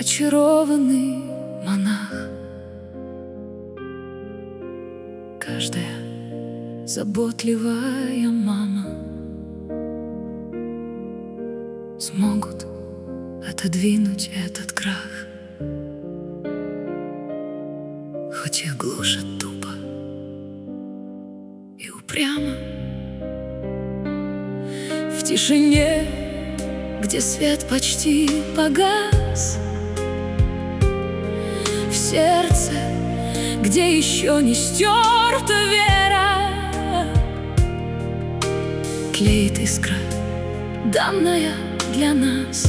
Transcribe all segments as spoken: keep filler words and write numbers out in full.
очарованный монах. Каждая заботливая мама смогут отодвинуть этот крах, хоть их глушат тупо и упрямо. В тишине, где свет почти погас, в сердце, где еще не стерта вера, тлеет искра, данная для нас.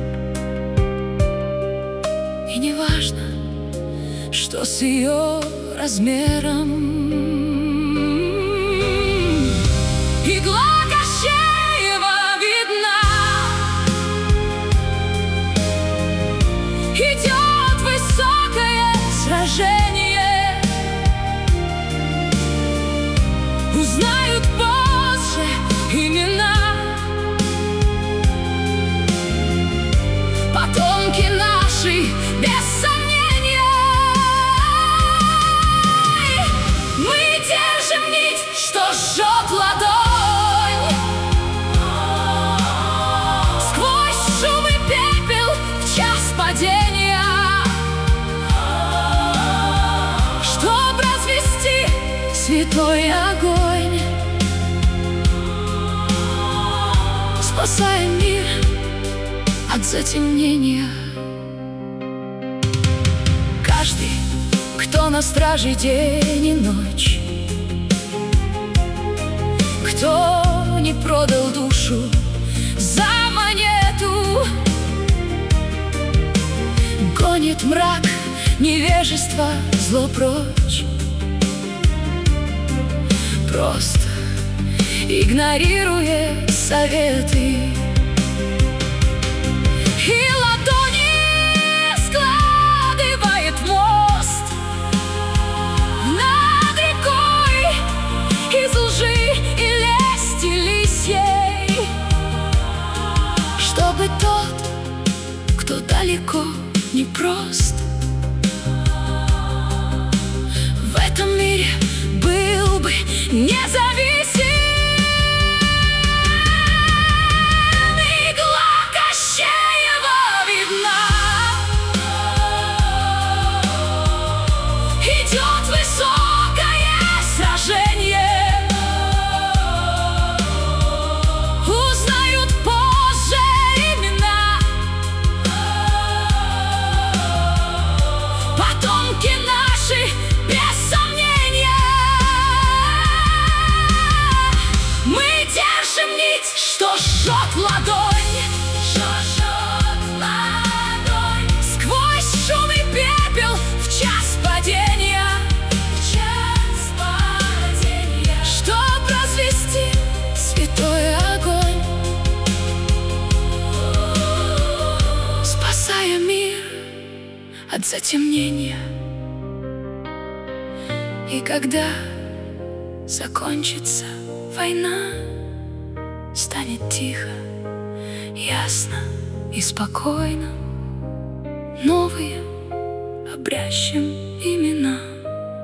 И не важно, что с ее размером. Игла Кощеева видна, идет высокое сражение. Узнают позже имена потомки наши, без сомнения. Мы держим нить, что жжет ладонь, сквозь шум и пепел в час падения, чтоб развести святой огонь, спасая мир от затемнения. Каждый, кто на страже день и ночь, кто не продал душу за монету, гонит мрак, невежество, зло прочь, просто игнорируя советы. И ладони складывает мост над рекой из лжи и лести лисьей, чтобы тот, кто далеко, не прост, в этом мире был бы независим. Идет высокое сражение, узнают позже имена потомки наши, без сомнения. Мы держим нить, что жжет ладонь, сквозь шум и пепел в час падения, чтоб развести святой огонь, спасая мир от затемнения. И когда закончится война, станет тихо, ясно и спокойно, новые обрящем имена,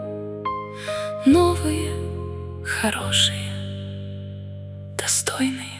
новые, хорошие, достойные.